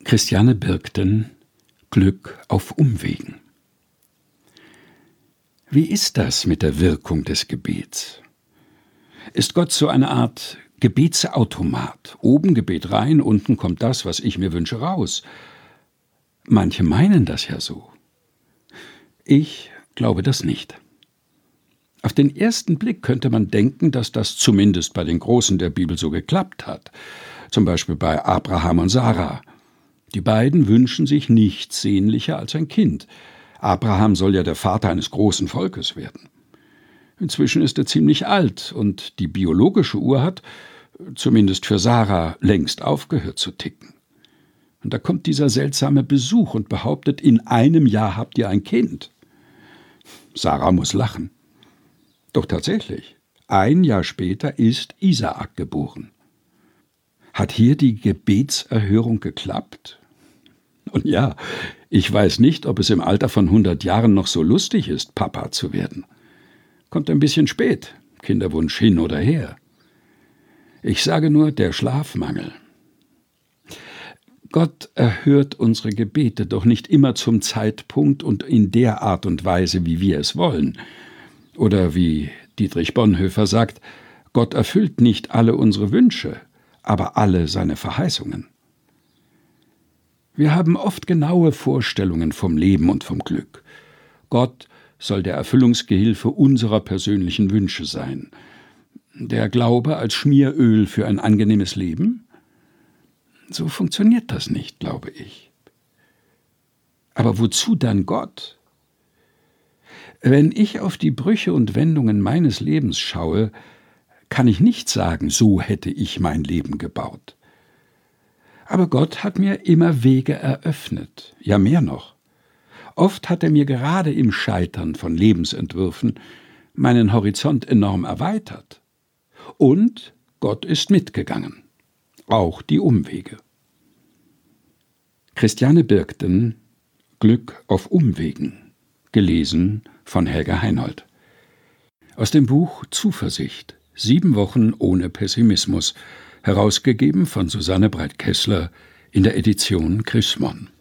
Christiane Birkten, Glück auf Umwegen. Wie ist das mit der Wirkung des Gebets? Ist Gott so eine Art Gebetsautomat? Oben Gebet rein, unten kommt das, was ich mir wünsche, raus. Manche meinen das ja so. Ich glaube das nicht. Auf den ersten Blick könnte man denken, dass das zumindest bei den Großen der Bibel so geklappt hat. Zum Beispiel bei Abraham und Sarah. Die beiden wünschen sich nichts sehnlicher als ein Kind. Abraham soll ja der Vater eines großen Volkes werden. Inzwischen ist er ziemlich alt und die biologische Uhr hat, zumindest für Sarah, längst aufgehört zu ticken. Und da kommt dieser seltsame Besuch und behauptet, in einem Jahr habt ihr ein Kind. Sarah muss lachen. Doch tatsächlich, ein Jahr später ist Isaak geboren. Hat hier die Gebetserhörung geklappt? Und ja, ich weiß nicht, ob es im Alter von 100 Jahren noch so lustig ist, Papa zu werden. Kommt ein bisschen spät, Kinderwunsch hin oder her. Ich sage nur, der Schlafmangel. Gott erhört unsere Gebete doch nicht immer zum Zeitpunkt und in der Art und Weise, wie wir es wollen. Oder wie Dietrich Bonhoeffer sagt, Gott erfüllt nicht alle unsere Wünsche, aber alle seine Verheißungen. Wir haben oft genaue Vorstellungen vom Leben und vom Glück. Gott soll der Erfüllungsgehilfe unserer persönlichen Wünsche sein. Der Glaube als Schmieröl für ein angenehmes Leben? So funktioniert das nicht, glaube ich. Aber wozu dann Gott? Wenn ich auf die Brüche und Wendungen meines Lebens schaue, kann ich nicht sagen, so hätte ich mein Leben gebaut. Aber Gott hat mir immer Wege eröffnet, ja mehr noch. Oft hat er mir gerade im Scheitern von Lebensentwürfen meinen Horizont enorm erweitert. Und Gott ist mitgegangen, auch die Umwege. Christiane Birkten, Glück auf Umwegen, gelesen von Helga Heinold. Aus dem Buch Zuversicht, 7 Wochen ohne Pessimismus, herausgegeben von Susanne Breit-Kessler in der Edition Chrismon.